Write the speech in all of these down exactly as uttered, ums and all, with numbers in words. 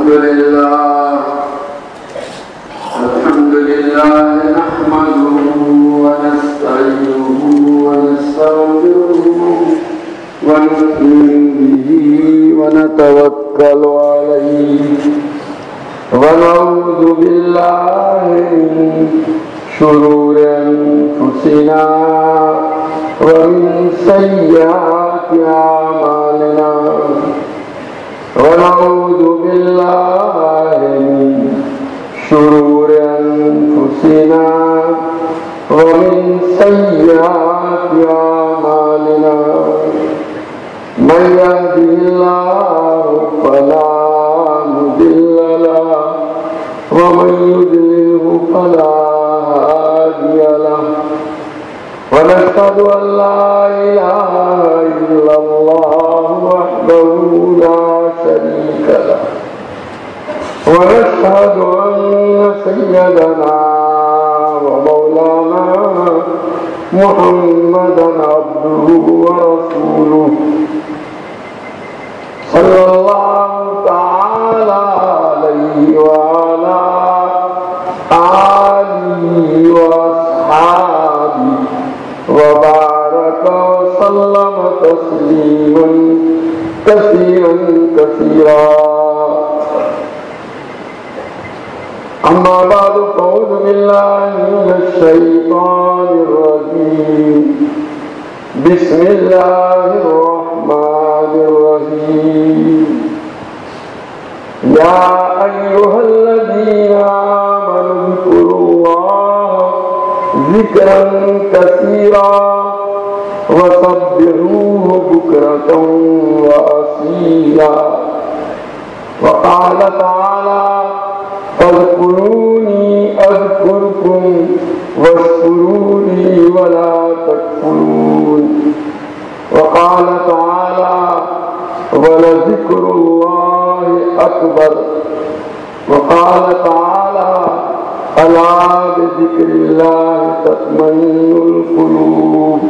لله الحمد لله نحمده ونستعينه ونستغفره ونؤمن به ونتوكل عليه ونعوذ بالله من شرور أنفسنا ومن سيئات أعمالنا ونعوذ بالله من شرور أنفسنا ومن سيئات أعمالنا من يهده الله فلا مضل له ومن يضلله فلا هادي له ونشهد أن لا إله إلا الله وحده لا شريك له ونشهد أن سيدنا ومولانا محمدا عبده ورسوله صلى الله تعالى عليه وعلى آله وأصحابه وبارك وسلم تسليما كثيرا كثيرا أما بعد فأعوذ بالله من الشيطان الرجيم بسم الله الرحمن الرحيم يا أيها الذين آمنوا اذكروا الله ذكرا كثيرا وسبحوه بكرة وأصيلا وقال تعالى فاذكروني أذكركم واشكروا لي ولا تكفرون وقال تعالى ولذكر الله أكبر وقال تعالى ألا بذكر الله تطمئن القلوب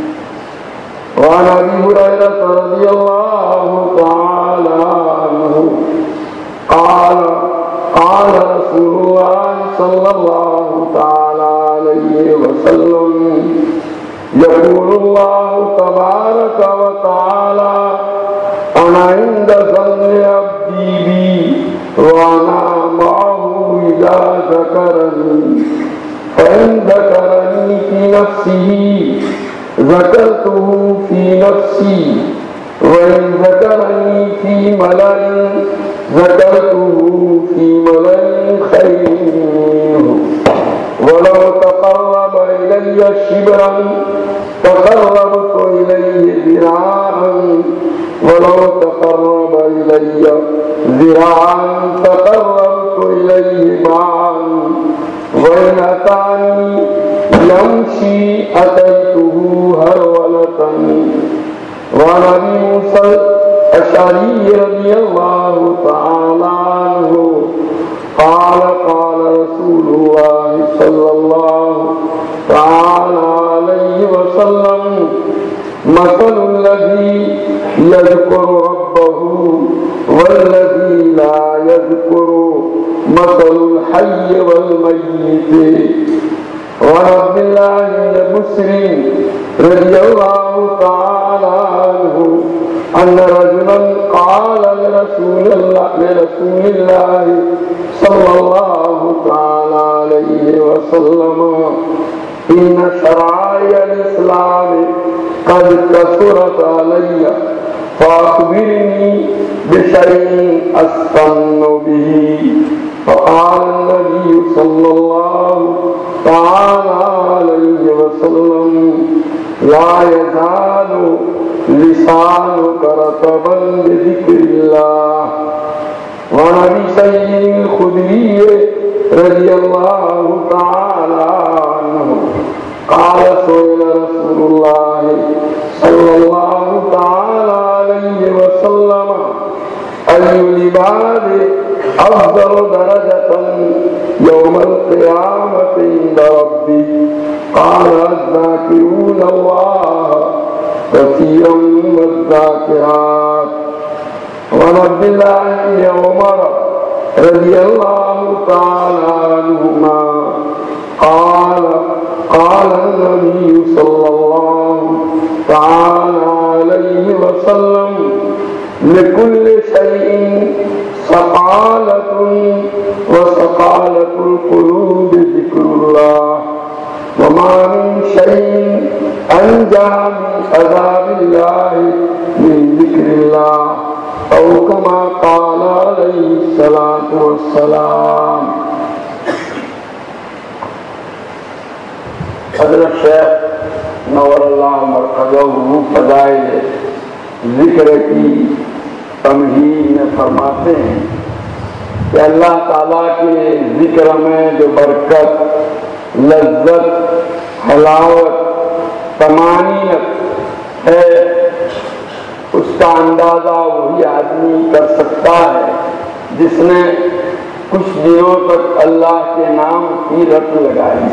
وعن أبي هريرة رضي الله تعالى عنه قال قال رسول الله صلى الله تعالى عليه وسلم يقول الله تبارك وتعالى أنا عند ظن عبدي بي وأنا معه إذا ذكرني فإن ذكرني في نفسه ذكرته في نفسي وإن ذكرني في ملأ ذكرته في ملأ خير منه ولو تقرب إلي شبرا تقربت إليه ذراعا ولو تقرب إلي ذراعا تقربت إليه باعا وإن أتاني يمشي أتيته هرولة وعن أبي موسى الأشعري رضي الله تعالى عنه قال قال رسول الله صلى الله تعالى عليه وسلم مثل الذي يذكر ربه والذي لا يذكر مثل الحي والميت وعن عبد الله بن مسلم رضي الله تعالى عنه أن رجلا قال لرسول الله لرسول الله صلى الله تعالى عليه وسلم إن شرائع الإسلام قد كثرت علي فأخبرني بشيء أستن به فقال النبي صلى الله تعالى عليه وسلم لا يزال لسانك رطبا بذكر الله وعن أبي سعيد الخدري رضي الله تعالى عنه قال سئل رسول الله صلى الله تعالى عليه وسلم أي العباد أفضل درجة يوم القيامة عند ربي قال الذاكرون الله كثيرا والذاكرات. وعن عبد الله بن عمر رضی اللہ تعالی عنہما قال قال النبی صلی اللہ تعالی علیہ وسلم لكل شيء سقالة وسقالة القلوب ذكر الله وما من شيء أنجى من عذاب الله من ذكر الله أو كما قال عليه الصلاة والسلام. حضرت شیخ نور اللہ مرقدہ فضائل ذکر کی تمہید میں فرماتے ہیں کہ اللہ تعالیٰ کے ذکر میں جو برکت، لذت، حلاوت، طمانینت ہے اس کا اندازہ وہی آدمی کر سکتا ہے جس نے کچھ دنوں تک اللہ کے نام کی رٹ لگائی.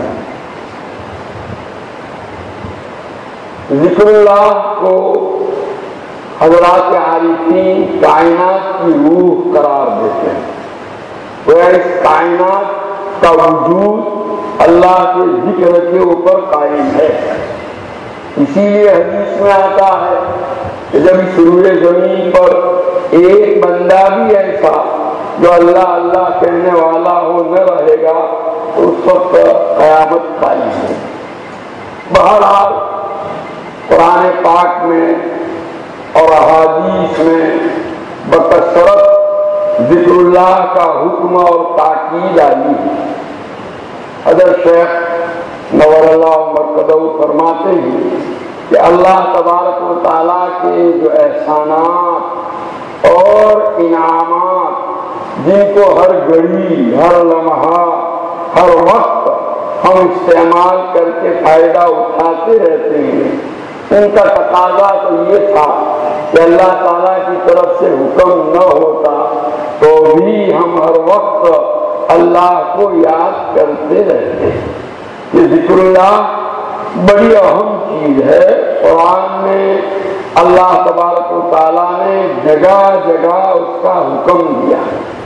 ذکر اللہ کو حضرات عارفین کائنات کی روح قرار دیتے ہیں. وہ اس کائنات کا وجود اللہ کے ذکر کے اوپر قائم ہے. اسی لیے حدیث میں آتا ہے کہ جب اس روئے زمین پر ایک بندہ بھی ایسا جو اللہ اللہ کہنے والا ہو نہ رہے گا تو اس وقت قیامت قائم ہے. بہرحال قرآن پاک میں اور احادیث میں بکثرت ذکر اللہ کا حکم اور تاکید آئی ہے. حضرت شیخ نور اللہ مرقدہ فرماتے ہیں کہ اللہ تبارک و تعالیٰ کے جو احسانات اور انعامات جن کو ہر گھڑی، ہر لمحہ، ہر وقت ہم استعمال کر کے فائدہ اٹھاتے رہتے ہیں، ان کا تقاضا تو یہ تھا کہ اللہ تعالیٰ کی طرف سے حکم نہ ہوتا تو بھی ہم ہر وقت اللہ کو یاد کرتے رہتے. یہ ذکر اللہ بڑی اہم چیز ہے. قرآن میں اللہ تبارک و تعالیٰ نے جگہ جگہ اس کا حکم دیا.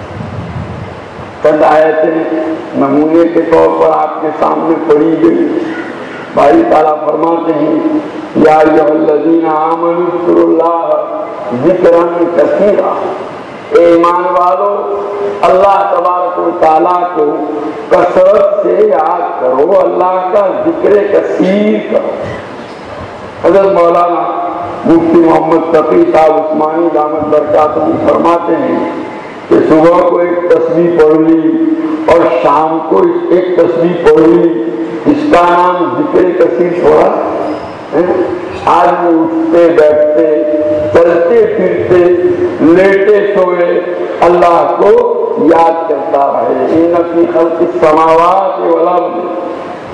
چند آیتیں نمونے کے طور پر آپ کے سامنے پڑھی گئی. باری تعالیٰ فرماتے ہیں یا ایھا الذین آمنوا اذکروا اللہ ذکرا کثیرا. اے ایمان والو اللہ تبارک و تعالیٰ کو کثرت سے یاد کرو، اللہ کا ذکر کثیر کرو. حضرت مولانا مفتی محمد تقی صاحب عثمانی دامت برکاتہ فرماتے ہیں کہ صبح کو ایک تسبیح پڑھ لی اور شام کو ایک تسبیح پڑھ لی، اس کا نام ذکر کثیر چھوڑا. آدمی اٹھتے بیٹھتے چلتے پھرتے لیٹے سوئے اللہ کو یاد کرتا رہے. ان فی خلق السماوات والارض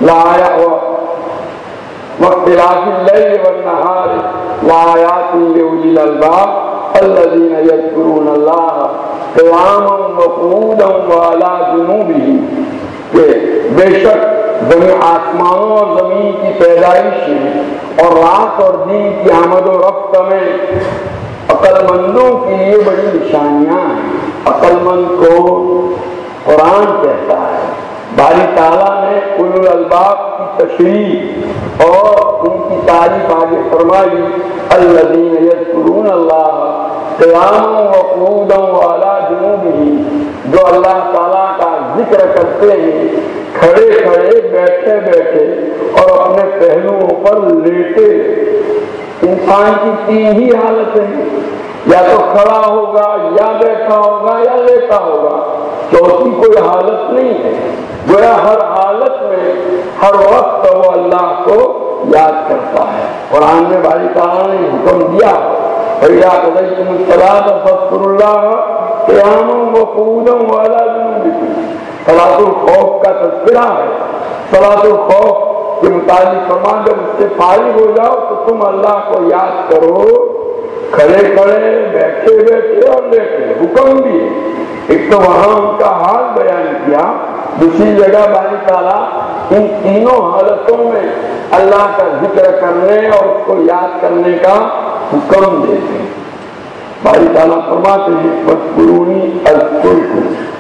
واختلاف اللیل والنہار لآیات لأولی الالباب الذین یذکرون اللہ قیاما وقعودا وعلی جنوبہم. کہ بے شک زمین آسمانوں اور زمین کی پیدائش میں اور رات اور دن کی آمد و رفت میں عقل مندوں کے لیے بڑی نشانیاں ہیں. عقل مند کو قرآن کہتا ہے. باری تعالیٰ نے اولو الالباب کی تشریح اور ان کی تعریف آگے فرمائی الذین یذکرون اللہ قیاما وقعودا وعلی جنوبہم. جو اللہ تعالیٰ کا ذکر کرتے ہیں کھڑے کھڑے، بیٹھے بیٹھے اور اپنے پہلوؤں پر لیٹے. انسان کی تین ہی حالتیں ہیں، یا تو کھڑا ہوگا یا بیٹھا ہوگا یا لیٹا ہوگا، چوتھی کوئی حالت نہیں ہے. گویا ہر حالت میں ہر وقت وہ اللہ کو یاد کرتا ہے. قرآن میں باری تعالیٰ نے حکم دیا فَإِذَا قَضَيْتُمُ الصَّلَاةَ فَاذْكُرُوا اللَّهَ قِيَامًا وَقُعُودًا وَعَلَىٰ جُنُوبِكُمْ. صلاۃ الخوف کا تذکرہ ہے. صلاۃ الخوف کے متعلق فرمان جب اس سے فارغ ہو جاؤ تو تم اللہ کو یاد کرو کھڑے کھڑے، بیٹھے بیٹھے اور لیٹے. حکم بھی ایک تو وہاں ان کا حال بیان کیا، دوسری جگہ باری تعالیٰ ان تینوں حالتوں میں اللہ کا ذکر کرنے اور اس کو یاد کرنے کا حکم دیتے ہیں. باری تعالیٰ فرماتے ہیں فَاذْكُرُونِی أَذْكُرْکُم.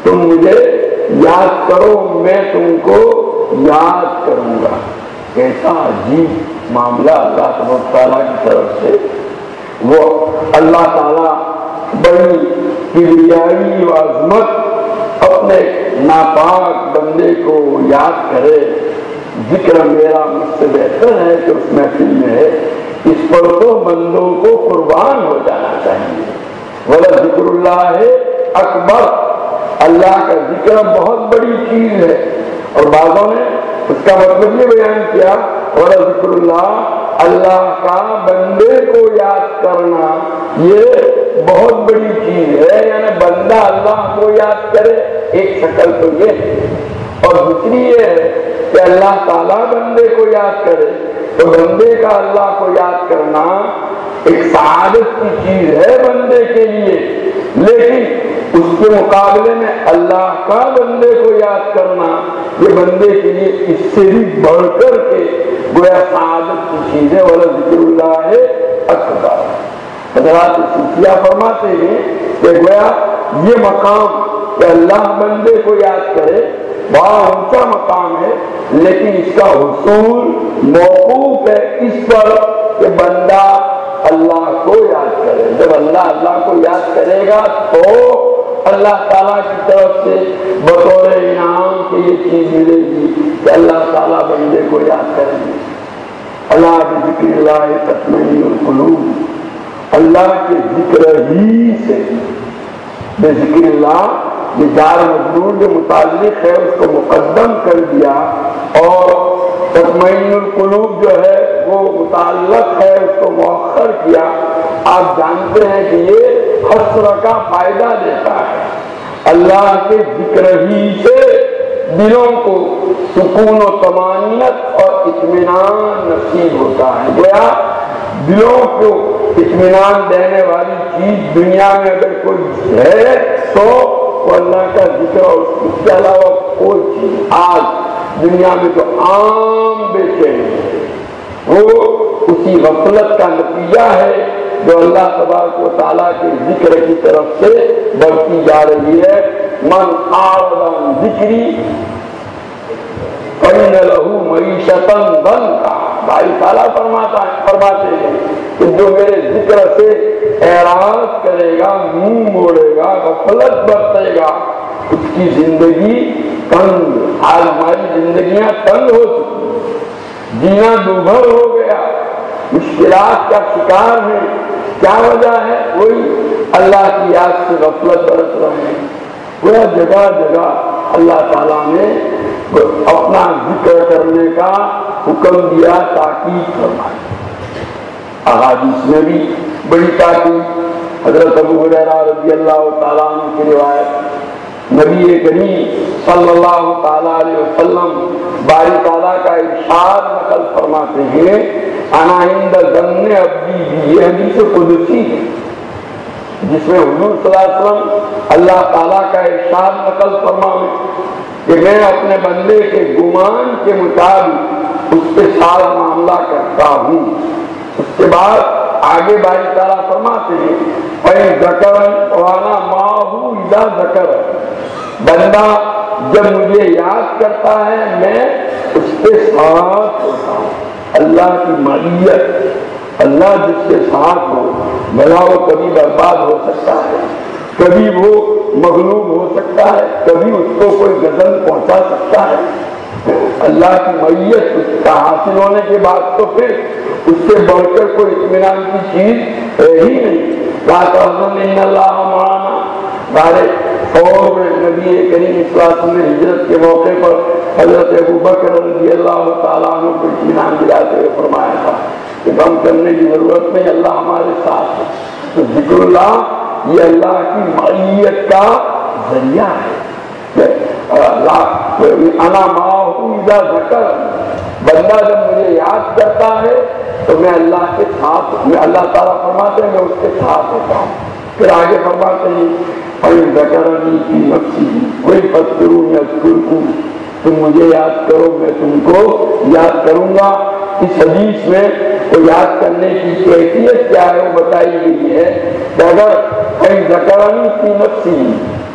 تم مجھے یاد کرو میں تم کو یاد کروں گا۔ کیسا عجیب معاملہ اللہ تبارک تعالیٰ کی طرف سے، وہ اللہ تعالیٰ بڑی کبریائی و عظمت اپنے ناپاک بندے کو یاد کرے۔ ذکر میرا مجھ سے بہتر ہے کہ اس محفل میں ہے، اس پر تو بندوں کو قربان ہو جانا چاہیے۔ ولا ذکر اللہ اکبر، اللہ کا ذکر بہت بڑی چیز ہے، اور بعضوں نے اس کا مطلب یہ بیان کیا ولا ذکر اللہ، اللہ کا بندے کو یاد کرنا یہ بہت بڑی چیز ہے، یعنی بندہ اللہ کو یاد کرے، ایک شکل تو یہ ہے، اور دوسری یہ ہے کہ اللہ تعالیٰ بندے کو یاد کرے، تو بندے کا اللہ کو یاد کرنا ایک سعادت کی چیز ہے بندے کے لیے، لیکن اس کے مقابلے میں اللہ کا بندے کو یاد کرنا یہ بندے کے لیے اس سے بھی بڑھ کر کے گویا سعادت کی چیز ہے۔ ولا ذکر اللہ اکبر، حضرات صوفیہ فرماتے ہیں کہ گویا یہ مقام کہ اللہ بندے کو یاد کرے بڑا اونچا مقام ہے، لیکن اس کا حصول موقوف ہے اس پر کہ بندہ اللہ کو یاد کرے۔ جب اللہ اللہ کو یاد کرے گا تو اللہ تعالیٰ کی طرف سے بطور انعام کی یہ چیز ملے گی کہ اللہ تعالیٰ بندے کو یاد کریں گے۔ اللہ بذکر اللہ تطمئن القلوب، اللہ کے ذکر ہی سے، بے ذکر اللہ یہ جار مجرور جو متعلق ہے اس کو مقدم کر دیا، اور تطمئن القلوب جو ہے وہ متعلق ہے اس کو مؤخر کیا۔ آپ جانتے ہیں کہ یہ حسر کا فائدہ دیتا ہے، اللہ کے ذکر ہی سے دلوں کو سکون و طمانینت اور اطمینان نصیب ہوتا ہے۔ گویا دلوں کو اطمینان دینے والی چیز دنیا میں اگر کوئی ہے تو وہ اللہ کا ذکر، اور اس کے علاوہ کوئی چیز آج دنیا میں تو عام بے چینی ہے، وہ اسی غفلت کا نتیجہ ہے جو اللہ تبارک و تعالیٰ کے ذکر کی طرف سے بڑھتی جا رہی ہے۔ من اعرض عن ذکری فإن لہ معیشۃ ضنکا، بھائی تعالیٰ فرماتا ہے فرماتے ہیں کہ جو میرے ذکر سے اعراض کرے گا، منہ موڑے گا، غفلت برتے گا، اس کی زندگی تنگ، آج ہماری زندگیاں تنگ ہو چکی، جینا دوبھر ہو گیا، مشکلات کا شکار ہے۔ کیا وجہ ہے؟ وہی اللہ کی یاد سے غفلت برت رہے ہیں۔ وہ جگہ جگہ اللہ تعالیٰ نے اپنا ذکر کرنے کا حکم دیا، تاکید فرمائی، احادیث میں بھی بڑی تاکید۔ حضرت ابو ہریرہ رضی اللہ تعالیٰ عنہ کی روایت، نبی کریم صلی اللہ تعالیٰ علیہ وسلم باری تعالیٰ کا ارشاد نقل فرماتے ہیں، انا عند ظن عبدی بھی، یہ حدیث قدسی ہے جس میں حضور صلی اللہ علیہ وسلم اللہ تعالیٰ کا ارشاد نقل فرمائے کہ میں اپنے بندے کے گمان کے مطابق اس کے ساتھ معاملہ کرتا ہوں۔ اس کے بعد آگے باری تعالیٰ فرماتے ہیں فَإِن ذَكَرَنِ وَأَنَا مَعَهُ إِذَا ذَكَرَنِ، بندہ جب مجھے یاد کرتا ہے میں اس کے ساتھ ہوتا ہوں۔ اللہ کی معیت، اللہ جس کے ساتھ ہو بھلا وہ کبھی برباد ہو سکتا ہے، کبھی وہ مغلوب ہو سکتا ہے، کبھی اس کو کوئی غضب پہنچا سکتا ہے۔ اللہ کی معیت اس کا حاصل ہونے کے بعد تو پھر اس سے بڑھ کر کوئی اطمینان کی چیز ہے ہی نہیں۔ لا تحزن ان اللہ معنا، سارے فور نبی کریم صلی اللہ علیہ وسلم نے ہجرت کے موقع پر حضرت ابو بکر رضی اللہ تعالیٰ عنہ کو اطمینان دلاتے ہوئے فرمایا تھا کہ غم کرنے کی ضرورت نہیں، اللہ ہمارے ساتھ ہے۔ تو ذکر اللہ یہ اللہ کی معیت کا ذریعہ ہے۔ انا معہ اذا ذکر، بندہ جب مجھے یاد کرتا ہے تو میں اللہ کے ساتھ، میں اللہ تعالیٰ فرماتے ہیں میں اس کے ساتھ ہوتا ہوں۔ پھر آگے فرماتے ہیں فَإِن ذَكَرَنِي فِي نَفْسِهِ وَيَذْكُرُونِي أَذْكُرْكُمْ، تم مجھے یاد کرو میں تم کو یاد کروں گا۔ اس حدیث میں وہ یاد کرنے کی کیفیت کیا ہے وہ بتائی گئی ہے کہ اگر فَإِن ذَكَرَنِي فِي نَفْسِهِ،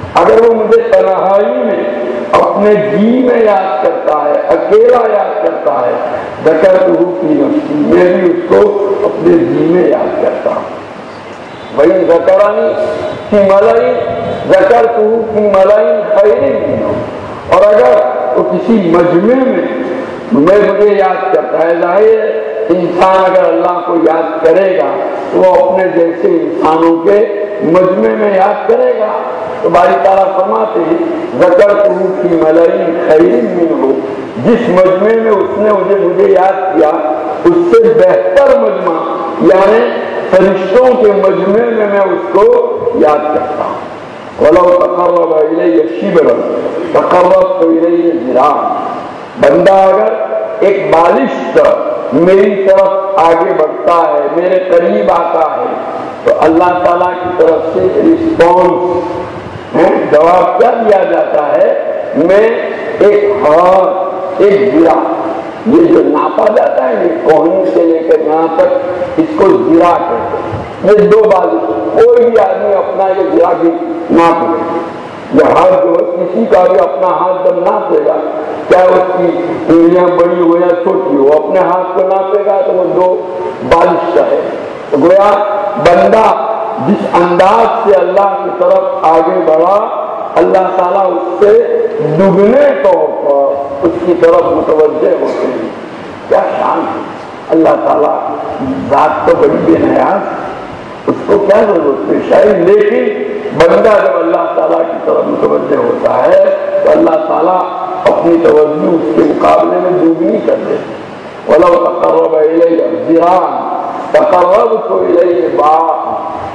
اگر وہ مجھے تنہائی میں اپنے جی میں یاد کرتا ہے، اکیلا یاد کرتا ہے، ذکرتہ فی نفسی، میں بھی اس کو اپنے جی میں یاد کرتا ہوں۔ وَإِن ذَكَرَنِي فِي مَلَئٍ ذَكَرْتُهُ فِي مَلَئٍ خَيْرٍ مِّنْهُ، اور اگر وہ کسی مجمع میں میں مجھے یاد کرتا ہے، ظاہر ہے انسان اگر اللہ کو یاد کرے گا تو وہ اپنے جیسے انسانوں کے مجمع میں یاد کرے گا۔ تو باری تعالیٰ فرماتے ہیں ذکرتہ فی ملئ خیر منہ، جس مجمع میں اس نے مجھے مجھے یاد کیا اس سے بہتر مجمع یعنی فرشتوں کے مجمع میں میں اس کو یاد کرتا ہوں۔ وَلَوْ تَقَرَّبَ إِلَيَّ شِبْرًا تَقَرَّبْتُ إِلَيْهِ ذِرَاعًا، بندہ اگر ایک بالش پر میری طرف آگے بڑھتا ہے، میرے قریب آتا ہے، تو اللہ تعالیٰ کی طرف سے رسپانس جواب کیا دیا جاتا ہے؟ میں ایک ہاتھ ایک ذرا، یہ جو ناپا جاتا ہے یہ کوہنی سے لے کر یہاں تک، اس کو ذرا کہتے ہیں۔ یہ دو بازو، کوئی بھی آدمی اپنا یہ ذرا بھی ناپ لے، یہ ہاتھ جو کسی کا بھی اپنا ہاتھ جب ناپ لے گا، کیا اس کی انگلیاں بڑی ہو یا چھوٹی ہو، اپنے ہاتھ کو ناپے گا تو وہ دو بالش کا ہے۔ تو گویا بندہ جس انداز سے اللہ کی طرف آگے بڑھا، اللہ تعالیٰ اس سے دگنے طور پر اس کی طرف متوجہ ہوتے ہیں۔ کیا شان ہے اللہ تعالیٰ، ذات تو بڑی بے نیاز، اس کو کیا ضرورت ہے شاید، لیکن بندہ جب اللہ تعالیٰ کی طرف متوجہ ہوتا ہے تو اللہ تعالیٰ اپنی توجہ اس کے مقابلے میں دگنی کر دیتے۔ وَلَوْ تَقَرَّبَ إِلَيَّ ذِرَاعًا تَقَرَّبْتُ إِلَيْهِ بَاعًا،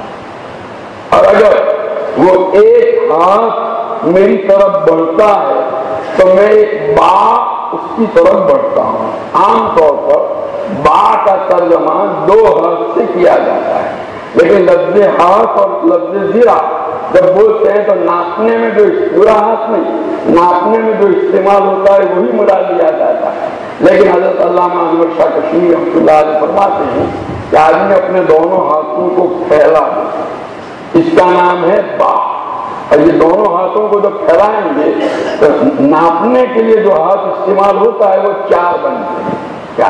اور اگر وہ ایک ہاتھ میری طرف بڑھتا ہے تو میں ایک با اس کی طرف بڑھتا ہوں۔ عام طور پر با کا ترجمہ دو ہاتھ سے کیا جاتا ہے، لیکن لفظ ہاتھ اور لفظ ذرا جب بولتے ہیں تو ناپنے میں جو پورا ہاتھ نہیں، ناپنے میں جو استعمال ہوتا ہے وہی مراد لیا جاتا ہے۔ لیکن حضرت علامہ احمد شاہ کشمیری رحمۃ اللہ علیہ فرماتے ہیں کہ آدمی اپنے دونوں ہاتھوں کو پھیلا دے، اس کا نام ہے با، اور یہ دونوں ہاتھوں کو جب پھیلائیں گے تو ناپنے کے لیے جو ہاتھ استعمال ہوتا ہے وہ چار بنتے ہیں۔ کیا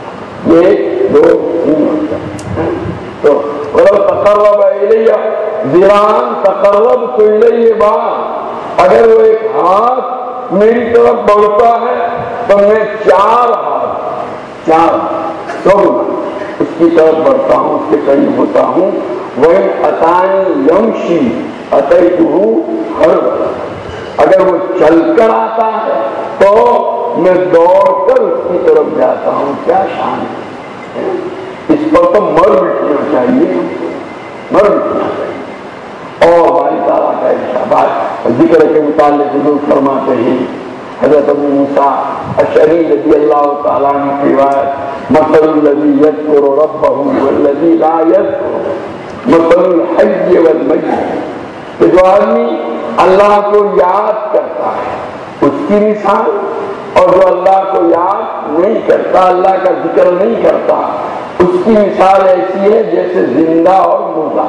ایک دو تین ہوتا ہے۔ تو وَلَوْ تَقَرَّبَ إِلَيَّ ذِرَاعًا تَقَرَّبْتُ إِلَيْهِ بَاعًا، اگر وہ ایک ہاتھ میری طرف بڑھتا ہے تو میں چار ہاتھ چار چوگنا اس کی طرف بڑھتا ہوں، اس کے قریب ہوتا ہوں۔ وَإِنْ أَتَانِي يَمْشِي أَتَيْتُهُ هَرْوَلًا، اگر وہ چل کر آتا ہے تو میں دوڑ کر اس کی طرف جاتا ہوں۔ کیا شان ہے، اس پر تو مر مٹنا چاہیے، مر مٹنا چاہیے۔ اور باری تعالیٰ کا ارشاد ذکر کے متعلق حضور فرماتے ہیں، حضرت ابو موسیٰ اشعری رضی اللہ تعالیٰ عنہ کی روایت، مثل الذی یذکر ربہ والذی لا یذکر مثل الحی والمیت، کہ جو آدمی اللہ کو یاد کرتا ہے اس کی مثال، اور جو اللہ کو یاد نہیں کرتا، اللہ کا ذکر نہیں کرتا، اس کی مثال ایسی ہے جیسے زندہ اور مردہ۔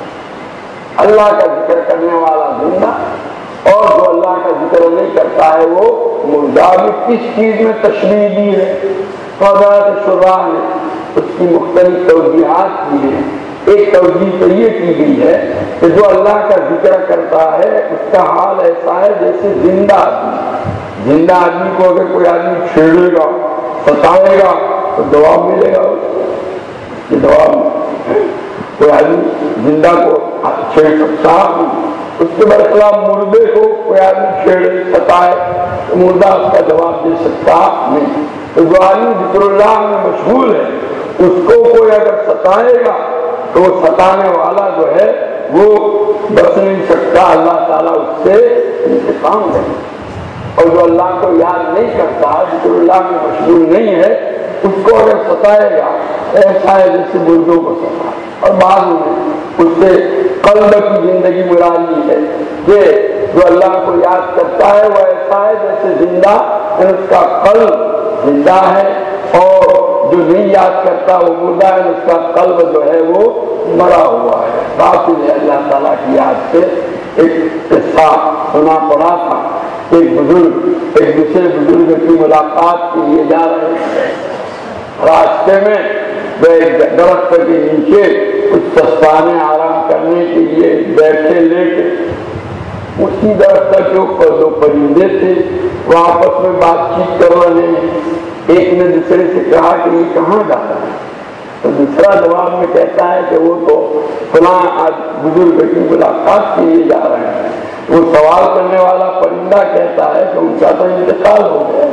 اللہ کا ذکر کرنے والا زندہ، اور جو اللہ کا ذکر نہیں کرتا ہے وہ مردہ۔ بھی کس چیز میں تشریح دی ہے؟ حضرت شراح نے اس کی مختلف توجیحات دی ہیں۔ ایک توجیہ تو یہ کی گئی ہے کہ جو اللہ کا ذکر کرتا ہے اس کا حال ایسا ہے جیسے زندہ آدمی، زندہ آدمی کو اگر کوئی آدمی چھیڑے گا، ستائے گا تو جواب ملے گا، اس کی جواب کوئی آدمی زندہ کو چھیڑ سکتا، اس کے برخلاف مردے کو کوئی آدمی چھیڑے ستائے تو مردہ اس کا جواب دے سکتا نہیں۔ تو جو آدمی ذکر اللہ میں مشغول ہے اس کو کوئی اگر ستائے گا تو وہ ستانے والا جو ہے وہ بچ نہیں سکتا، اللہ تعالیٰ اس سے انتقام لے۔ اور جو اللہ کو یاد نہیں کرتا، ذکر اللہ میں مشغول نہیں ہے، اس کو اگر ستائے گا ایسا ہے جیسے مردوں کو ستائے۔ اور بعض میں اس سے قلب کی زندگی مراد لی ہے کہ جو اللہ کو یاد کرتا ہے وہ ایسا ہے جیسے زندہ، اس کا قلب زندہ ہے، اور جو نہیں یاد کرتا وہ مردہ ہے، اس کا قلب جو ہے وہ مرا ہوا ہے، غافل ہے اللہ تعالیٰ کی یاد سے۔ ایک قصہ سنا پڑا تھا، ایک بزرگ ایک دوسرے بزرگ کی ملاقات کے لیے جا رہے تھے، راستے میں وہ ایک درخت کے نیچے کچھ دستانے آرام کرنے کے لیے بیٹھے لیٹے، اسی درخت کے اوپر دو پرندے تھے، وہ آپس میں بات چیت کر رہے ہیں، ایک نے دوسرے سے کہا کہ یہ کہاں جا رہا ہے؟ تو دوسرا جواب میں کہتا ہے کہ وہ تو فلاں آج بزرگ کی ملاقات کے لیے جا رہے ہیں۔ وہ سوال کرنے والا پرندہ کہتا ہے کہ ان کا تو انتقال ہو گیا۔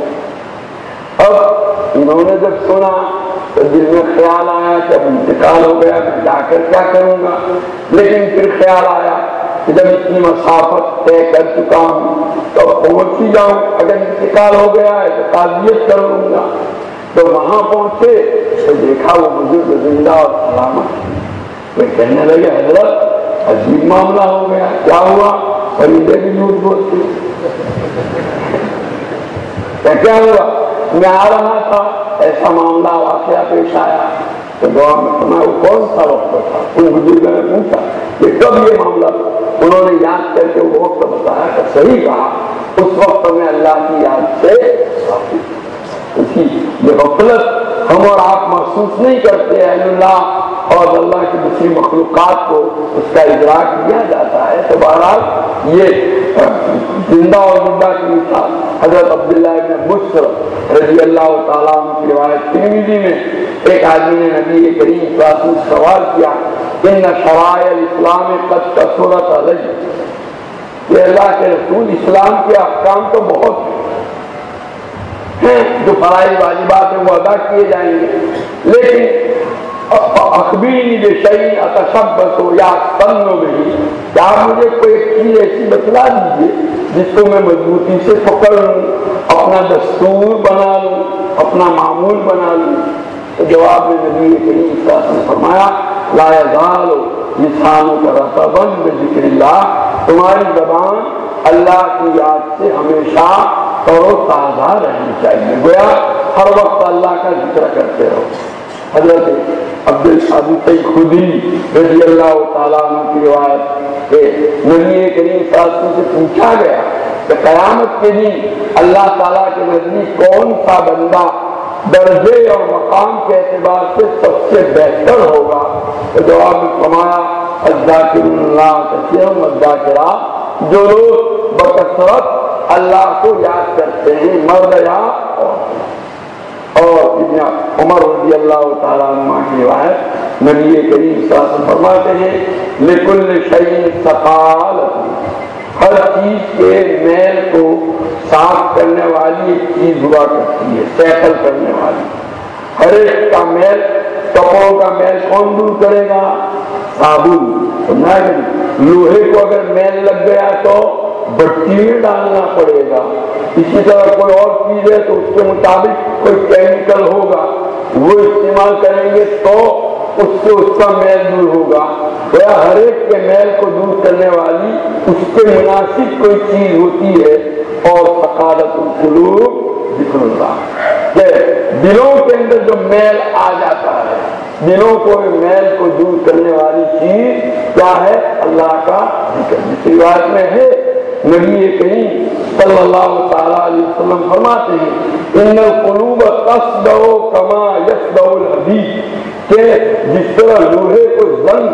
اب انہوں نے جب سنا تو دل میں خیال آیا کہ اب انتقال ہو گیا میں جا کر کیا کروں گا، لیکن پھر خیال آیا کہ جب اتنی مسافت طے کر چکا ہوں تو پہنچ ہی جاؤں، اگر انتقال ہو گیا ہے تو تعزیت کر لوں گا۔ تو وہاں پہنچے تو دیکھا وہ بزرگ زندہ اور سلامت۔ وہ کہنے لگے حضرت عجیب معاملہ ہو گیا، کیا ہوا؟ پرندے بھی جھوٹ بولتے کیا ہوا؟ میں آ رہا تھا ایسا معاملہ واقعہ پیش آیا، تو دعا میں سنا وہ کون سا وقت تھا؟ ان بزرگوں نے پوچھا کہ کب یہ معاملہ تھا؟ انہوں نے یاد کر کے وہ وقت بتایا کہ صحیح کہا، اس وقت میں اللہ کی یاد سے اسی یہ غفلت ہم اور آپ محسوس نہیں کرتے، اہل اللہ اور اللہ کی دوسری مخلوقات کو اس کا ادراک دیا جاتا ہے۔ تو بہرحال یہ زندہ اور مردہ کی مثال حضرت عبداللہ ابن بشر رضی اللہ تعالیٰ عنہ کی روایت ترمذی میں، ایک آدمی نے نبی کریم صلی اللہ علیہ وسلم سے سوال کیا ان شرائع الاسلام قد کثرت علیہ، کہ اللہ کے رسول اسلام کے احکام تو بہت ہیں، جو فرائض واجبات ہیں وہ ادا کیے جائیں گے، لیکن اخبرنی بشیء اتشبث یا استنو بہ، کیا مجھے کوئی ایک چیز ایسی بتلا دیجیے جس کو میں مضبوطی سے پکڑ لوں، اپنا دستور بنا لوں، اپنا معمول بنا لوں۔ تو جواب میں نبی کریم صلی اللہ علیہ وسلم نے فرمایا لا یزال لسانک رطبا بذکر اللہ، تمہاری زبان اللہ کی یاد سے ہمیشہ تر و تازہ رہنی چاہیے، گویا ہر وقت اللہ کا ذکر کرتے رہو۔ حضرت عبد ابو سعید خدری رضی اللہ تعالیٰ عنہ کی روایت کہ نبی کریم صلی اللہ علیہ وسلم سے پوچھا گیا کہ قیامت کے دن اللہ تعالیٰ کے نزدیک کون سا بندہ درجے اور مقام کے اعتبار سے سب سے بہتر ہوگا؟ تو جواب میں فرمایا الذاکرون اللہ کثیرا والذاکرات، جو لوگ بکثرت اللہ کو یاد کرتے ہیں، مرد یا عورت۔ اور ابن عمر رضی اللہ تعالیٰ عنہ کی روایت نبی کریم صلی اللہ علیہ وسلم فرماتے ہیں لکل شیء ثقالۃ، ہر چیز کے میل کو صاف کرنے والی ایک چیز ہوا کرتی ہے، سیکل کرنے والی۔ ہر ایک کا میل، کپڑوں کا میل کون دور کرے گا؟ صابن۔ لوہے کو اگر میل لگ گیا تو بھٹی میں ڈالنا پڑے گا، اسی طرح کوئی اور چیز ہے تو اس کے مطابق کوئی کیمیکل ہوگا، وہ استعمال کریں گے تو اس سے اس کا میل دور ہوگا۔ ہر ایک کے میل کو دور کرنے والی اس کے مناسب کوئی چیز ہوتی ہے۔ اور ثقالۃ القلوب ذکر اللہ، کہ دلوں کے اندر جو میل آ جاتا ہے، دلوں کو میل کو دور کرنے والی چیز کیا ہے؟ اللہ کا ذکر۔ جس روایت میں ہے نبی کریم صلی اللہ تعالیٰ علیہ وسلم فرماتے ہیں ان القلوب تصدع کما یصدع الحدید، کہ جس طرح لوہے کو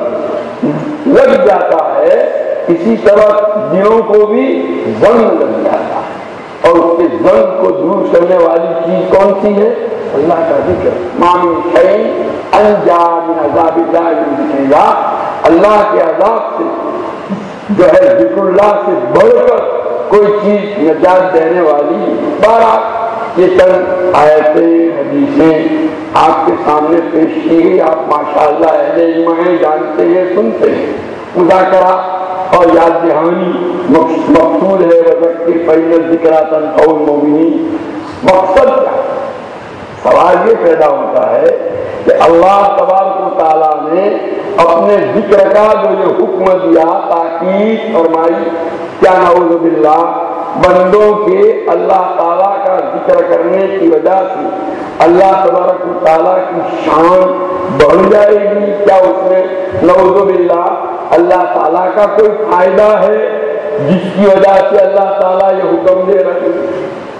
زنگ لگ جاتا ہے اسی طرح دلوں کو بھی زنگ لگ جاتا ہے، اور اس کے زنگ کو دور کرنے والی چیز کون سی ہے؟ اللہ کا ذکر۔ ما من شیء انجا من عذاب اللہ من ذکر اللہ، اللہ کے عذاب سے جو ہے ذکر اللہ سے بڑھ کر کوئی چیز نجات دینے والی۔ بارہ یہ چند آیتیں حدیثیں آپ کے سامنے پیش کی گئی، آپ ماشاءاللہ اہل علم ہیں، جانتے ہیں، سنتے ہیں۔ مذاکرہ اور یاد دہانی مقصود ہے وذکر فإن الذکریٰ تنفع المؤمنین۔ مقصد کیا؟ سوال یہ پیدا ہوتا ہے کہ اللہ تبارک و تعالیٰ نے اپنے ذکر کا جو یہ حکم دیا، تاکید فرمائی، کیا نعوذ باللہ بندوں کے اللہ تعالیٰ کا ذکر کرنے کی وجہ سے اللہ تبارک و تعالیٰ کی شان بڑھ جائے گی؟ کیا اس میں نعوذ باللہ اللہ تعالیٰ کا کوئی فائدہ ہے؟ جس کی وجہ سے اللہ تعالیٰ یہ حکم دے رہے ہیں؟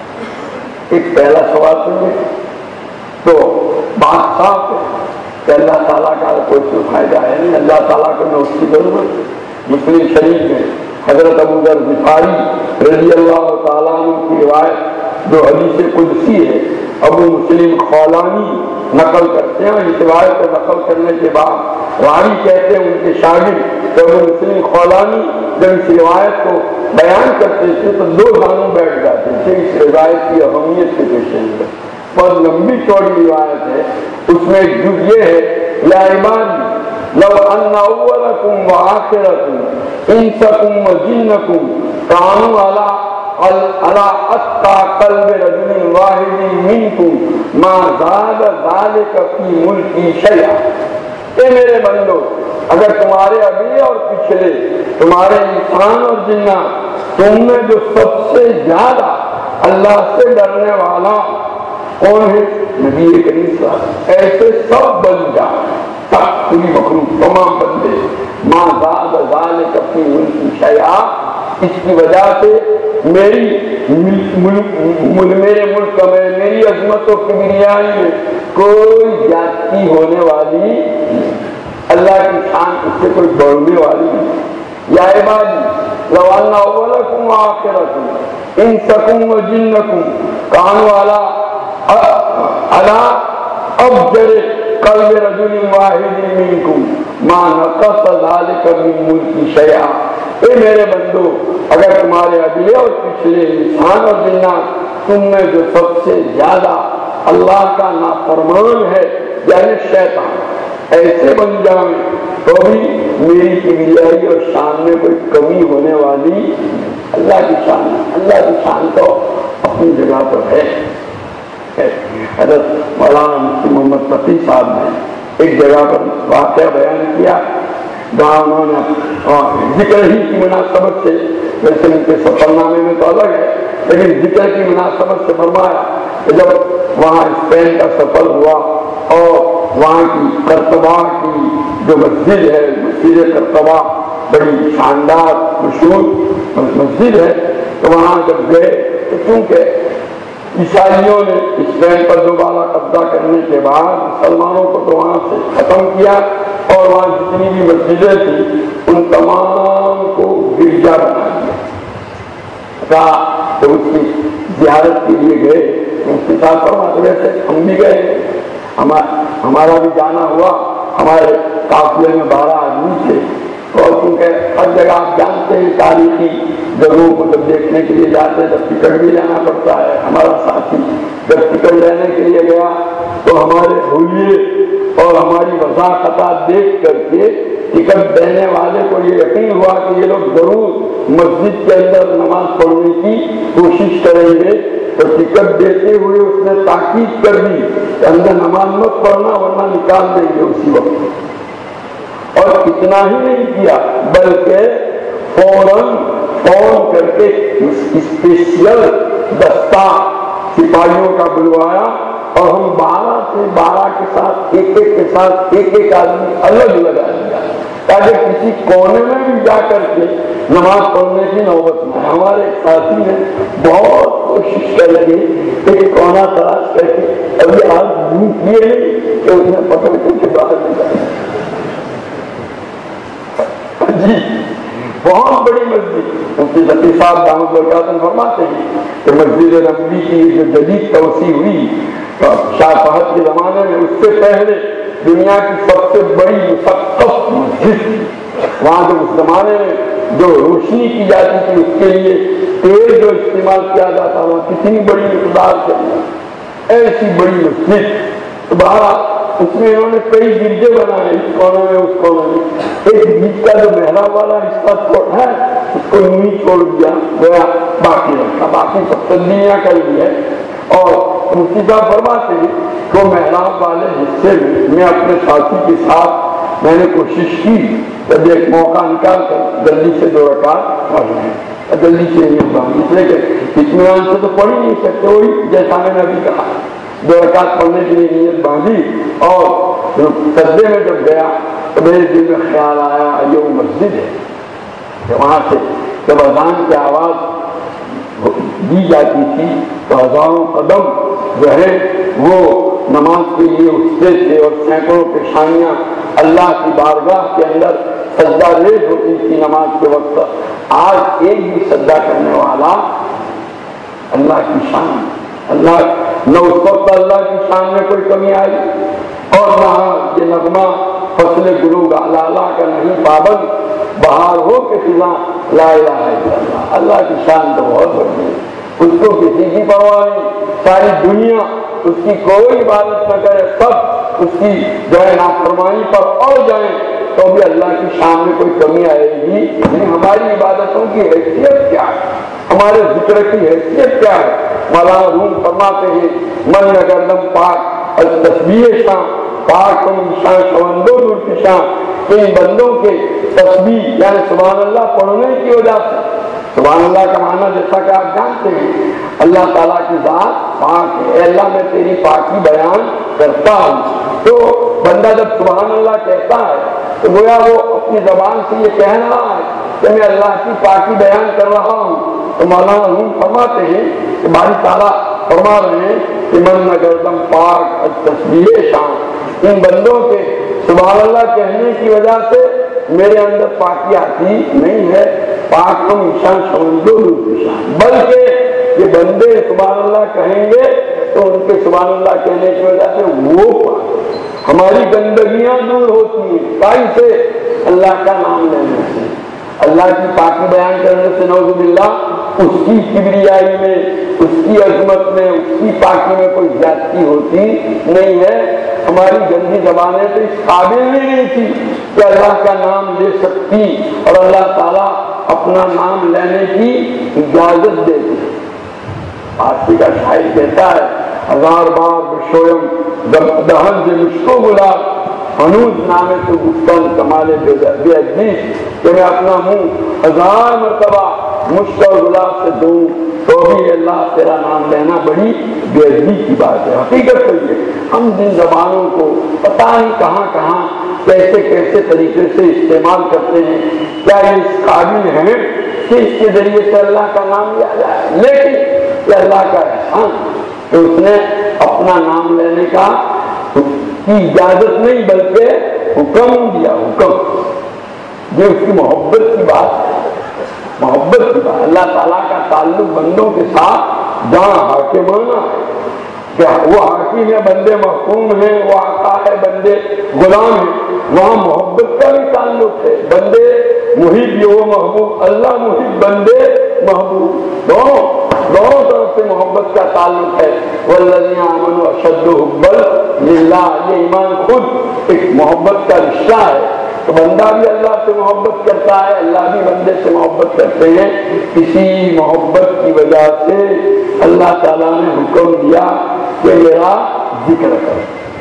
ایک پہلا سوال سنیے تو بات صاف ہے کہ اللہ تعالیٰ کا کوئی فائدہ ہے نہیں، اللہ تعالیٰ کو نہ اس کی ضرورت۔ مسلم شریف میں حضرت ابو ذر غفاری رضی اللہ تعالیٰ عنہ کی روایت جو حدیث قدسی ہے، ابو مسلم خولانی نقل کرتے ہیں، اس روایت کو نقل کرنے کے بعد راوی کہتے ہیں ان کے شاگرد ابو مسلم خولانی جب اس روایت کو بیان کرتے تھے تو دو دانوں بیٹھ جاتے تھے اس روایت کی اہمیت کے پیش نظر۔ بہت لمبی چوڑی روایت ہے، اس میں ایک جز یہ ہے، یا عبادی لو ان اولکم وآخرکم انسکم وجنکم کانوا علی علی اتقى قلب رجل واحد منکم ما زاد ذلک فی ملکی شیئا۔ اے میرے بندو، اگر تمہارے ابھی اور پچھلے، تمہارے انسان اور جنات، تم میں جو سب سے زیادہ اللہ سے ڈرنے والا کون ہے؟ نبی کریم صلی اللہ علیہ وسلم۔ ایسے سب بن جا تک پوری مخلوق تمام بندے، ما زاد ذلک فی ملکی شیئا، اس کی وجہ سے میری ملک میرے ملک میں میری عظمت و کبریائی میں کوئی زیادتی ہونے والی، اللہ کی شان اس سے کوئی بڑھنے والی نہیں۔ یا عبادی لو ان اولکم وآخرکم انسکم وجنکم کانوا علی علی افجر قلب رجل واحد منکم ما نقص ذلک من ملکی شیئا۔ اے میرے بندو، اگر تمہارے اگلے اور پچھلے انسان اور جنات، تم میں جو سب سے زیادہ اللہ کا نافرمان ہے یعنی شیطان، ایسے بن جائیں تو بھی میری کبریائی اور شان میں کوئی کمی ہونے والی، اللہ کی شان اللہ کی شان تو اپنی جگہ پر ہے۔ حضرت مولانا مفتی محمد تقی صاحب نے ایک جگہ پر واقعہ بیان کیا، جہاں انہوں نے ذکر ہی کی مناسبت سے، ویسے ان کے سفر نامے میں تو الگ ہے لیکن ذکر کی مناسبت سے فرمایا کہ جب وہاں اسپین کا سفر ہوا اور وہاں کی قرطبہ کی جو مسجد ہے، مسجد قرطبہ بڑی شاندار مشہور مسجد ہے، تو وہاں جب گئے تو چونکہ عیسائیوں نے اسپین پر دوبارہ قبضہ کرنے کے بعد مسلمانوں کو تو وہاں سے ختم کیا اور وہاں جتنی بھی مسجدیں تھیں ان تمام کو گرجا بنا دیا۔ کہا تو اس کی زیارت کے لیے گئے، اس کے ساتھ فرماتے ویسے ہم بھی گئے، ہمارا بھی جانا ہوا، ہمارے قافلے میں بارہ آدمی تھے، اور کیونکہ ہر جگہ آپ جانتے ہیں تاریخی جگہوں کو جب دیکھنے کے لیے جاتے ہیں جب ٹکٹ بھی لینا پڑتا ہے۔ ہمارا ساتھی جب ٹکٹ لینے کے لیے گیا تو ہمارے حلیے اور ہماری وضاحت دیکھ کر کے ٹکٹ دینے والے کو یہ یقین ہوا کہ یہ لوگ ضرور مسجد کے اندر نماز پڑھنے کی کوشش کریں گے، تو ٹکٹ دیتے ہوئے اس نے تاکید کر دی کہ اندر نماز مت پڑھنا ورنہ نکال دیں گے اسی وقت۔ اور اتنا ہی نہیں کیا بلکہ فوراً فون کر کے اسپیشل دستہ سپاہیوں کا بلوایا اور ہم بارہ سے بارہ کے ساتھ ایک ایک کے ساتھ ایک ایک آدمی الگ لگا دیا تاکہ کسی کونے میں بھی جا کر کے نماز پڑھنے کی نوبت میں۔ ہمارے ایک ساتھی نے بہت کوشش کر کے ایک کونا تلاش کر کے ابھی آج یوں کیے نہیں کہ اس نے پکڑ کے باہر نکالا۔ جی بہت بڑی مسجد، مفتی ذکی صاحب دامت برکاتہ فرماتے ہیں کہ مسجد نبوی کی جو جدید توسیع ہوئی شاہ فہد کے زمانے میں، اس سے پہلے دنیا کی سب سے بڑی مثقف مسجد تھی۔ وہاں جو اس زمانے میں جو روشنی کی جاتی تھی اس کے لیے تیل جو استعمال کیا جاتا وہاں کتنی بڑی مقدار سے ایسی بڑی مسجد، تو باہر اس میں انہوں نے کئی گرجے بنائے، اس کونے میں اس کونے میں۔ ایک بیچ کا جو محراب والا حصہ ہے اس کو یوں ہی چھوڑ دیا گیا، باقی رکھا، باقی سب تبدیلیاں کر لی ہے۔ اور مفتی صاحب فرماتے ہیں کہ محراب والے حصے میں میں اپنے ساتھی کے ساتھ میں نے کوشش کی جب ایک موقع نکال کر جلدی سے دو رکعت پڑھ رہے ہیں، جلدی سے نہیں باندھ، اس لیے کہ اطمینان سے تو پڑھ ہی نہیں سکتے، وہی جیسا میں نے ابھی کہا، دو رکعت پڑھنے کے لیے نیت باندھی اور سجدے میں جب گیا تو میرے دل میں خیال آیا یہ وہ مسجد ہے کہ وہاں سے جب اذان کی آواز دی جاتی تھی تو ہزاروں قدم جو ہے وہ نماز کے لیے اٹھتے تھے اور سینکڑوں پیشانیاں اللہ کی بارگاہ کے اندر سجدہ ریز ہوتی تھی نماز کے وقت. آج ایک بھی سجدہ کرنے والا اللہ کی شان, اللہ نہ اس وقت اللہ کی شان میں کوئی کمی آئی اور نہ یہ نغمہ فصل گلو گالا کا نہیں پابند بہار ہو کے فضا لا الہ الا اللہ. اللہ کی شان تو بہت بڑی ہے, اس کو کسی کی پرواہ نہیں. ساری دنیا اس کی کوئی عبادت نہ کرے, سب اس کی جو ہے نافرمانی پر اور جائیں تو بھی اللہ کی شان میں کوئی کمی آئے گی. یعنی ہماری عبادتوں کی حیثیت کیا ہے, ہمارے ذکر کی حیثیت کیا ہے. مولانا روم فرماتے ہیں من گردم پاک از تسبیح شاں پاک تم شاں شوندو دور کی شاں. ان بندوں کے تسبیح یعنی سبحان اللہ پڑھنے کی وجہ سے, سبحان اللہ کا معنی جیسا کہ آپ جانتے ہیں اللہ تعالیٰ کی ذات پاک ہے. اللہ میں تیری پاکی بیان کرتا ہوں. تو بندہ جب سبحان اللہ کہتا ہے تو گویا وہ اپنی زبان سے یہ کہہ رہا ہے کہ میں اللہ کی پاکی بیان کر رہا ہوں. تو مولانا روم فرماتے ہیں کہ باری تعالیٰ فرما رہے ہیں کہ من گردم پاک از تسبیح شان, ان بندوں کے سبحان اللہ کہنے کی وجہ سے میرے اندر پاکی آتی نہیں ہے. پاک ہم شان شوندو شان, بلکہ یہ بندے سبحان اللہ کہیں گے تو ان کے سبحان اللہ کہنے کی وجہ سے وہ پاک, ہماری گندگیاں دور ہوتی ہیں. کائی سے اللہ کا نام لینے سے, اللہ کی پاکی بیان کرنے سے نعوذ باللہ اس کی کبریائی میں, اس کی عظمت میں, اس کی پاکی میں کوئی زیادتی ہوتی نہیں ہے. ہماری گندی زبانیں تو اس قابل بھی نہیں تھی کہ اللہ کا نام لے سکتی اور اللہ تعالیٰ اپنا نام لینے کی اجازت دیتی. فارسی کا شاعر کہتا ہے ہزار بار بشویم دہن سے مشکو بلا ہنوز نامے تو گفتن کمالے بے ادبی, کہ میں اپنا منہ ہزار مرتبہ مشک اور گلاب سے دوں تو بھی اللہ تیرا نام لینا بڑی بے ادبی کی بات ہے. حقیقت تو یہ ہم جن زبانوں کو پتہ نہیں کہاں کہاں کیسے کیسے طریقے سے استعمال کرتے ہیں, کیا یہ اس قابل ہیں کہ اس کے ذریعے سے اللہ کا نام لیا جائے. لیکن یہ اللہ کا احسان کہ اس نے اپنا نام لینے کا کی اجازت نہیں بلکہ حکم دیا. حکم یہ اس کی محبت کی بات ہے, محبت کی بات. اللہ تعالیٰ کا تعلق بندوں کے ساتھ جہاں حاکمانہ ہے کہ وہ حاکم ہے بندے محکوم ہیں, وہ آقا ہے بندے غلام ہیں, وہاں محبت کا بھی تعلق ہے. بندے محب یہ وہ محبوب, اللہ محب بندے محبوب, دونوں دونوں طرف سے محبت کا تعلق ہے. والذین آمنوا اشد حبا للہ, یہ ایمان خود ایک محبت کا رشتہ ہے. تو بندہ بھی اللہ سے محبت کرتا ہے, اللہ بھی بندے سے محبت کرتے ہیں. اسی محبت کی وجہ سے اللہ تعالیٰ نے حکم دیا کہ میرا ذکر کرو.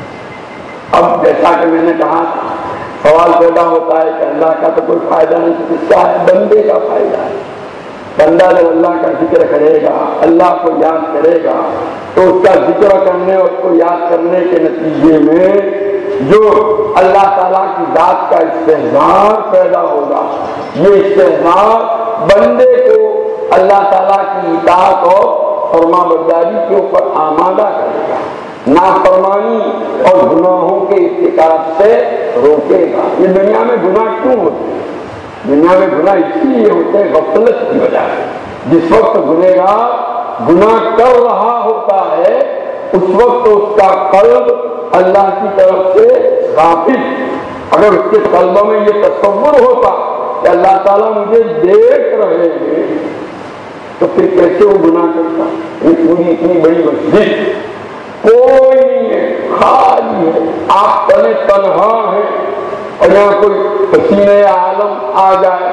اب جیسا کہ میں نے کہا سوال پیدا ہوتا ہے کہ اللہ کا تو کوئی فائدہ نہیں, اس کا ہے بندے کا فائدہ ہے. بندہ جب اللہ کا ذکر کرے گا, اللہ کو یاد کرے گا, تو اس کا ذکر کرنے اور اس کو یاد کرنے کے نتیجے میں جو اللہ تعالیٰ کی ذات کا استحضار پیدا ہوگا, یہ استحضار بندے کو اللہ تعالیٰ کی اطاعت اور فرما برداری کے اوپر آمادہ کرے گا, نافرمانی اور گناہوں کے ارتکاب سے روکے گا. یہ دنیا میں گناہ کیوں ہوتے ہیں؟ دنیا میں گناہ اس لیے ہوتے ہیں غفلت کی وجہ سے. جس وقت گنہگار گناہ کر رہا ہوتا ہے اس وقت اس کا قلب اللہ کی طرف سے غافل. اگر اس کے قلب میں یہ تصور ہوتا کہ اللہ تعالیٰ مجھے دیکھ رہے ہیں تو پھر کیسے وہ گناہ کرتا؟ یہ پوری اتنی بڑی مسجد کوئی نہیں ہے, خالی ہے, آپ تنے تنہا ہیں اور یہاں کوئی حسین عالم آ جائے,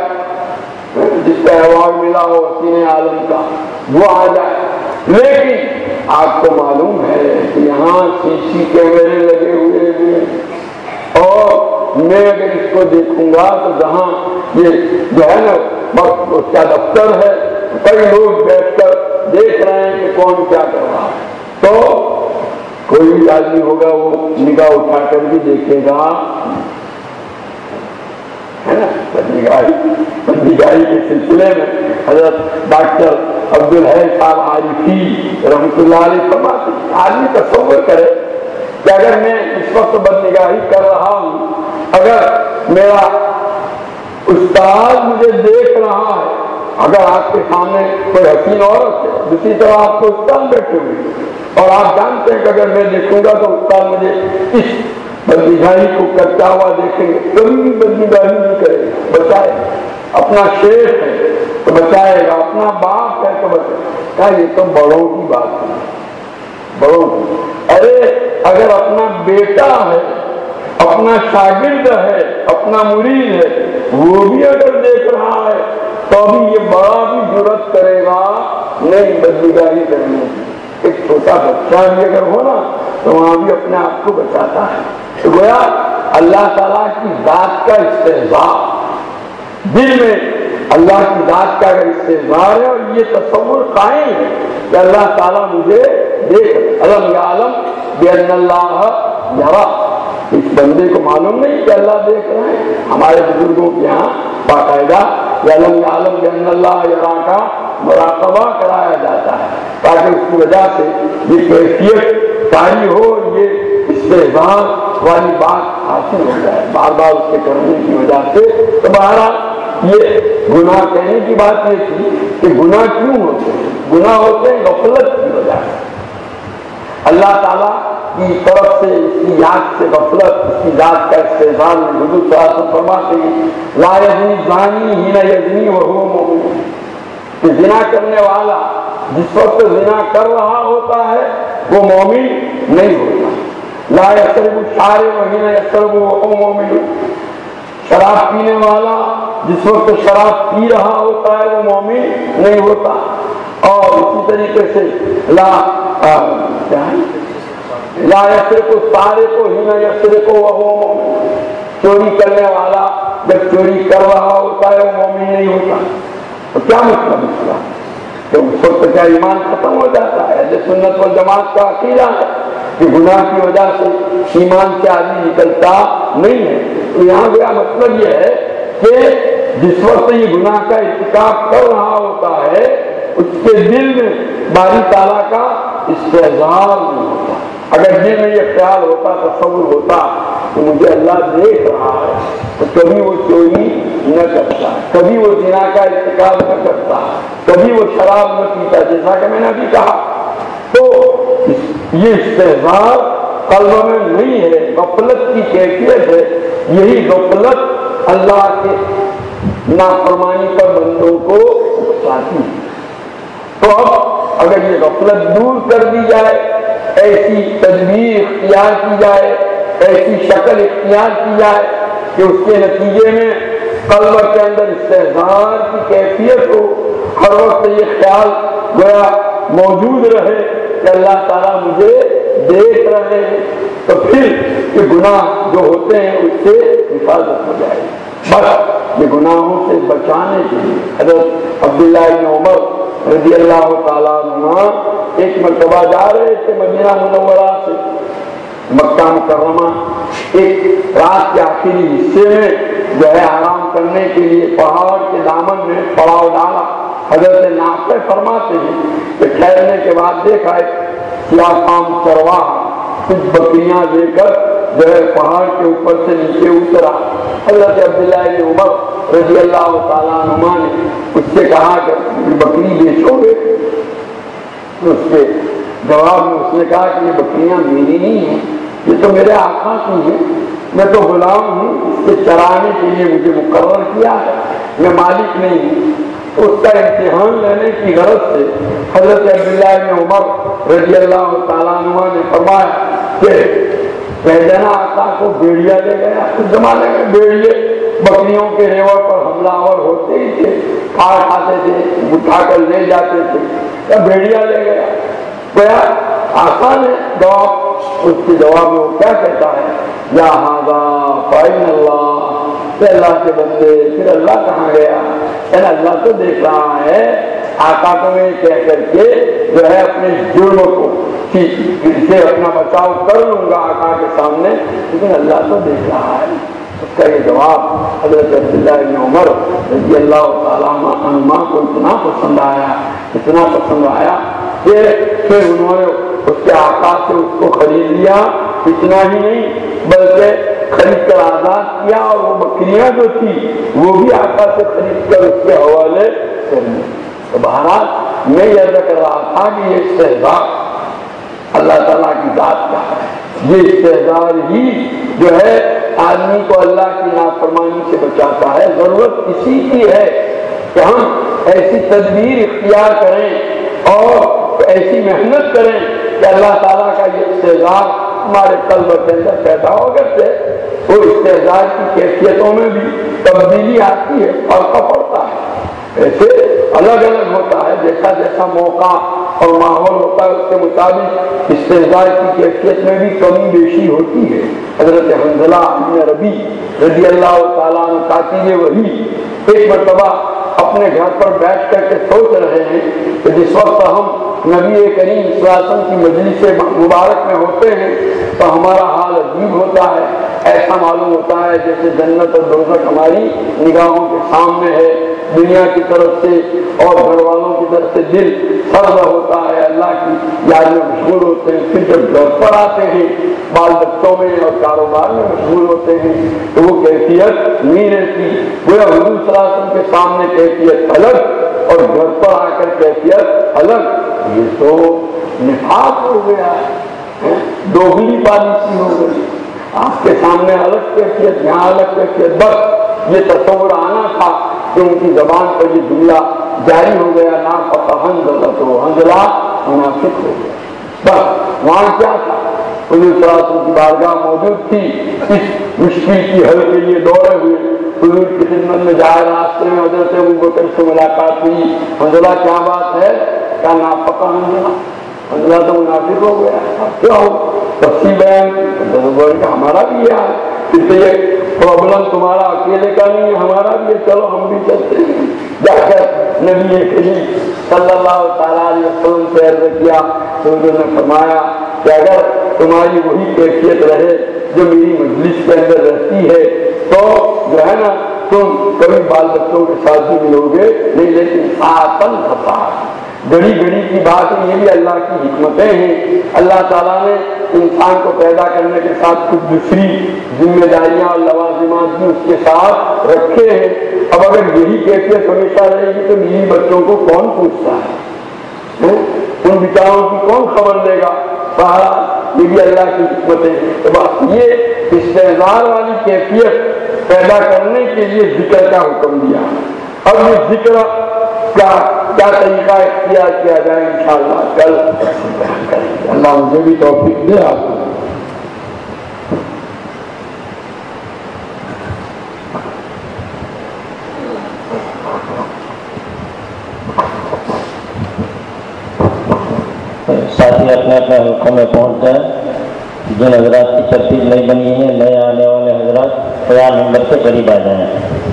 جس کا ایوارڈ ملا ہو حسین عالم کا, وہ آ جائے. لیکن آپ کو معلوم ہے کہ یہاں سی سی کیمرے لگے ہوئے ہیں اور میں اگر اس کو دیکھوں گا تو جہاں یہ جو ہے نا وقت اس کا دفتر ہے, کئی لوگ بیٹھ کر دیکھ رہے ہیں کہ کون کیا کر رہا ہے, تو کوئی بھی آدمی ہوگا وہ نگاہ اٹھا کر بھی دیکھے گا, ہے نا. بندگائی بندگائی کے سلسلے میں حضرت ڈاکٹر عبدالحی صاحب عارفی رحمۃ اللہ علیہ فرماتے ہیں آدمی تصور کرے کہ اگر میں اس وقت بدنگاہی کر رہا ہوں، اگر میرا استاد مجھے دیکھ رہا ہے، اگر آپ کے سامنے کوئی حسین عورت ہے، دوسری طرف آپ کو استاد بیٹھے ہوئے اور آپ جانتے ہیں کہ اگر میں دیکھوں گا تو استاد مجھے اس بدنگاہی کو کرتا ہوا دیکھیں گے، کبھی بھی بدنگاہی نہیں کرے گا، بچائے اپنا شیخ ہے تو بچائے گا، اپنا باپ ہے تو بچائے گا۔ یہ تو بڑوں کی بات ہے، بڑوں کی۔ ارے اگر اپنا بیٹا ہے، اپنا شاگرد ہے، اپنا مرید ہے، وہ بھی اگر دیکھ رہا ہے تو بھی یہ بڑا بھی جرأت کرے گا نہیں بدنگاہی کرنے کی۔ ایک چھوٹا بچہ بھی اگر ہو نا تو وہاں بھی اپنے آپ کو بچاتا ہے۔ تو گویا اللہ تعالیٰ کی ذات کا استحضار، دل میں اللہ کی ذات کا اگر استحضار ہے اور یہ تصور قائم ہے کہ اللہ تعالیٰ مجھے دیکھ، علم یعلم بأن اللہ یرا، اس بندے کو معلوم نہیں کہ اللہ دیکھ رہے ہیں۔ ہمارے بزرگوں کے یہاں باقاعدہ علم یعلم بأن اللہ یرا کا مراقبہ کرایا جاتا ہے تاکہ اس کی وجہ سے یہ کیفیت طاری ہو، یہ استحضار والی بات حاصل ہو جائے بار بار اس کے کرنے کی وجہ سے۔ تو بہرحال یہ گناہ کہنے کی بات یہ تھی کہ گناہ کیوں ہوتے ہیں؟ گناہ ہوتے ہیں غفلت کی وجہ سے، اللہ تعالیٰ کی طرف سے اس کی یاد سے غفلت، اس کی ذات کا استحضار میں حضور صلی اللہ علیہ وسلم فرماتے ہیں لا یزنی الزانی حین یزنی وہو مؤمن، کہ زنا کرنے والا جس وقت زنا کر رہا ہوتا ہے وہ مومن نہیں ہوتا۔ لا یشرب الشارب حین یشرب وہو مؤمن، شراب پینے والا جس وقت شراب پی رہا ہوتا ہے وہ مومن نہیں ہوتا۔ اور اسی طریقے سے لا کیا ہے لا یسرق السارق حین یسرق وہو مؤمن، چوری کرنے والا جب چوری کر رہا ہوتا ہے وہ مومن نہیں ہوتا۔ تو کیا مطلب اس کا؟ تو اس وقت کیا ایمان ختم ہو جاتا ہے؟ اہل سنت والجماعت کا عقیدہ ہے کہ گناہ کی وجہ سے ایمان سے آدمی نکلتا نہیں ہے۔ تو یہاں گیا مطلب یہ ہے کہ جس وقت یہ گناہ کا ارتکاب کر رہا ہوتا ہے اس کے دل میں باری تعالیٰ کا استحضار نہیں ہوتا۔ اگر دل میں یہ خیال ہوتا، تصور ہوتا کہ مجھے اللہ دیکھ رہا ہے تو کبھی وہ چوری نہ کرتا، کبھی وہ زنا کا ارتکاب نہ کرتا، کبھی وہ شراب نہ پیتا، جیسا کہ میں نے ابھی کہا۔ تو یہ استحضار قلب میں نہیں ہے، غفلت کی کیفیت ہے۔ یہی غفلت اللہ کے نافرمانی پر بندوں کو اکساتی ہے۔ تو اب اگر یہ غفلت دور کر دی جائے، ایسی تدبیر اختیار کی جائے، ایسی شکل اختیار کی جائے کہ اس کے نتیجے میں قلب کے اندر استحضار کی کیفیت ہو، ہر وقت یہ خیال گویا موجود رہے کہ اللہ تعالیٰ مجھے دیکھ رہے ہیں، تو پھر یہ گناہ جو ہوتے ہیں اس سے حفاظت ہو جائے۔ بس یہ گناہوں سے بچانے کے لیے حضرت عبداللہ بن عمر رضی اللہ تعالیٰ عنہ ایک مرتبہ جا رہے تھے مدینہ منورہ سے مکہ مکرمہ، ایک رات کے آخری حصے میں جو ہے آرام کرنے کے لیے پہاڑ کے دامن میں پڑاؤ ڈالا۔ حضرت نافع فرماتے ہیں کہ ٹھہرنے کے بعد دیکھا سیاہ فام چرواہا کچھ بکریاں لے کر جو ہے پہاڑ کے اوپر سے نیچے اترا۔ حضرت عبداللہ بن عمر رضی اللہ تعالیٰ عنہ نے اس سے کہا کہ بکری بیچو گے؟ اس کے جواب میں اس نے کہا کہ یہ بکریاں میری نہیں ہیں، یہ تو میرے آقا کی ہیں، میں تو غلام ہوں، اس کے چرانے کے لیے مجھے مقرر کیا ہے، میں مالک نہیں ہوں۔ تو اس کا امتحان لینے کی غرض سے حضرت عبداللہ بن عمر رضی اللہ تعالیٰ عنہ نے فرمایا کہ پہجنا آقا کو بیڑیا لے گیا۔ اس زمانے میں بیڑیے بکریوں کے ریوڑ پر حملہ آور ہوتے ہی تھے، کھا کھاتے تھے، اٹھا کر لے جاتے تھے، یا بیڑیا لے گیا۔ گیا آقا نے جواب، اس کے جواب میں وہ کیا کہتا ہے، یا ہاذا فإن اللہ، کہ اللہ کے بندے پھر اللہ کہاں گیا؟ یعنی اللہ تو دیکھ رہا ہے۔ آقا کو میں کہہ کر کے جو ہے اپنے جرم کو سے اپنا بچاؤ کر لوں گا آقا کے سامنے، لیکن اللہ تو دیکھ رہا ہے۔ اس کا یہ جواب حضرت عبداللہ بن عمر رضی اللہ تعالیٰ عنہما کو اتنا پسند آیا اتنا پسند آیا کہ پھر انہوں نے اس کے آقا سے اس کو خرید لیا. اتنا ہی نہیں بلکہ خرید کر آزاد کیا اور وہ بکریاں جو تھی وہ بھی آقا سے خرید کر اس کے حوالے کر لی. تو بہرحال میں یہ عرض کر رہا تھا کہ یہ استحضار اللہ تعالیٰ کی ذات کا ہے. یہ استحضار ہی جو ہے آدمی کو اللہ کی نافرمانی سے بچاتا ہے. ضرورت اسی کی ہے کہ ہم ایسی تدبیر اختیار کریں اور ایسی محنت کریں کہ اللہ تعالیٰ کا یہ استحضار ہمارے قلب کے اندر پیدا ہو کرتے. وہ استحضار کی کیفیتوں میں بھی تبدیلی آتی ہے، فرق پڑتا ہے. ایسے الگ الگ ہوتا ہے، جیسا جیسا موقع اور ماحول ہوتا ہے اس کے مطابق استحضار کی کیفیت میں بھی کمی بیشی ہوتی ہے. حضرت حنظلہ بن ربی رضی اللہ تعالیٰ عنہ کاتب وحی ایک مرتبہ اپنے گھر پر بیٹھ کر کے سوچ رہے ہیں کہ جس وقت ہم نبی کریم صلی اللہ علیہ وسلم کی مجلس مبارک میں ہوتے ہیں تو ہمارا حال عجیب ہوتا ہے. ایسا معلوم ہوتا ہے جیسے جنت اور دوزخ ہماری نگاہوں کے سامنے ہے. دنیا کی طرف سے اور گھر والوں کی طرف سے دل سرد ہوتا ہے، اللہ کی یاد میں مشغول ہوتے ہیں. پھر جب گھر پر آتے ہیں بال بچوں میں اور کاروبار میں مشغول ہوتے ہیں تو وہ کیفیت نہیں رہتی. گویا حضور صلی اللہ علیہ وسلم کے سامنے کیفیت الگ اور گھر پر آ کر کیفیت الگ. یہ تو نفاق ہو گیا ہے، دوگلی پالیسی ہو گئی. آپ کے سامنے الگ کیفیت یہاں الگ کیفیت. بس یہ تصور آنا تھا کہ ان کی زبان پر یہ جملہ جاری ہو گیا نا پتہ حنظلہ تو حنظلہ منافق ہو گیا. بس وہاں کیا تھا؟ حضور صلی اللہ علیہ وسلم کی بارگاہ موجود تھی. اس مشکل کی حل کے لیے دوڑے ہوئے حضور کی خدمت میں جائے. راستے میں حضرت ابوبکر سے ملاقات ہوئی. حنظلہ کیا بات ہے؟ کیا ناپکا حنظلہ حنظلہ تو منافق ہو گیا. کیا ہو تفصیل بیان کی؟ ہمارا بھی یہ ہے. پھر تو یہ پرابلم تمہارا اکیلے کا نہیں ہے، ہمارا بھی ہے. چلو ہم بھی چلتے ہیں. جا کر نبی کریم صلی اللہ تعالیٰ علیہ وسلم سے عرض کیا تو انہوں نے فرمایا کہ اگر تمہاری وہی کیفیت رہے جو میری مجلس کے اندر رہتی ہے تو جو ہے نا تم کبھی بال بچوں کے ساتھ بھی ملو گے نہیں. لیکن آتن خطا گھڑی گھڑی کی بات ہے، یہ بھی اللہ کی حکمتیں ہیں. اللہ تعالیٰ نے انسان کو پیدا کرنے کے ساتھ کچھ دوسری ذمہ داریاں اور لوازمات بھی اس کے ساتھ رکھے ہیں. اب اگر یہی کیفیت ہمیشہ رہے گی تو میری بچوں کو کون پوچھتا ہے؟ ان بیچاروں کی کون خبر لے گا؟ بہرحال یہ بھی اللہ کی حکمتیں ہیں. تو بس یہ استحضار والی کیفیت پیدا کرنے کے لیے ذکر کا حکم دیا. اب یہ ذکر کیا کیا طریقہ اختیار کیا جائے انشاءاللہ کل بیان کریں گے. اللہ مجھے بھی توفیق دے. آپ کو ساتھی اپنے اپنے حلقوں میں پہنچ جائیں. جن حضرات کی ترتیب نہیں بنی ہے نئے آنے والے حضرات قیام نمبر کے قریب آ جائیں.